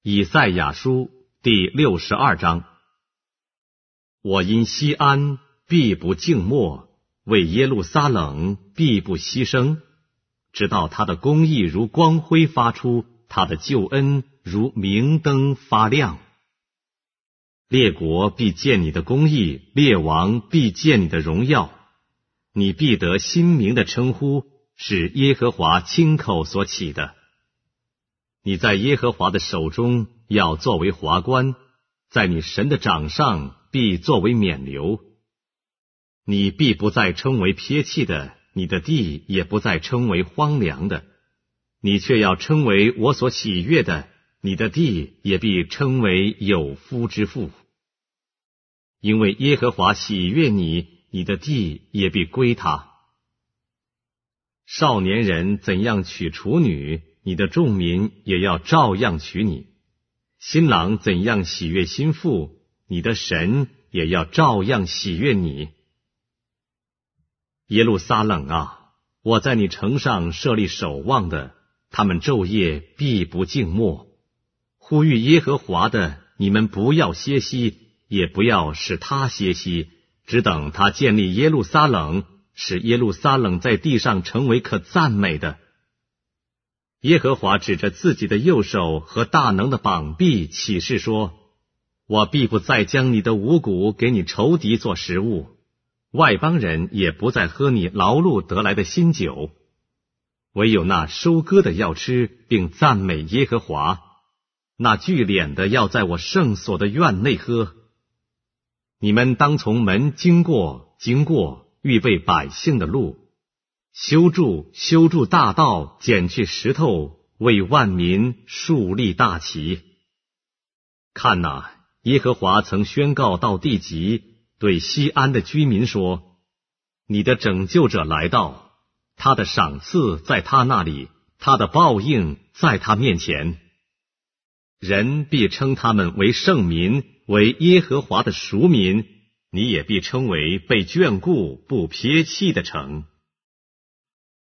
以赛亚书第62章。我因西安必不静默，为耶路撒冷必不牺牲，直到他的公义如光辉发出，他的救恩如明灯发亮。列国必见你的公义，列王必见你的荣耀，你必得新名的称呼，是耶和华亲口所起的。你在耶和华的手中要作为华冠，在你神的掌上必作为冕旒。你必不再称为撇弃的，你的地也不再称为荒凉的，你却要称为我所喜悦的，你的地也必称为有夫之妇。因为耶和华喜悦你，你的地也必归他。少年人怎样娶处女，你的众民也要照样娶你；新郎怎样喜悦新妇，你的神也要照样喜悦你。耶路撒冷啊，我在你城上设立守望的，他们昼夜必不静默。呼吁耶和华的，你们不要歇息，也不要使他歇息，只等他建立耶路撒冷，使耶路撒冷在地上成为可赞美的。耶和华指着自己的右手和大能的膀臂起誓说，我必不再将你的五谷给你仇敌做食物，外邦人也不再喝你劳碌得来的新酒，唯有那收割的要吃，并赞美耶和华；那聚敛的要在我圣所的院内喝。你们当从门经过，预备百姓的路，修筑大道，剪去石头，为万民树立大旗。看哪，耶和华曾宣告到地极，对西安的居民说，你的拯救者来到，他的赏赐在他那里，他的报应在他面前。人必称他们为圣民，为耶和华的赎民，你也必称为被眷顾不撇弃的城。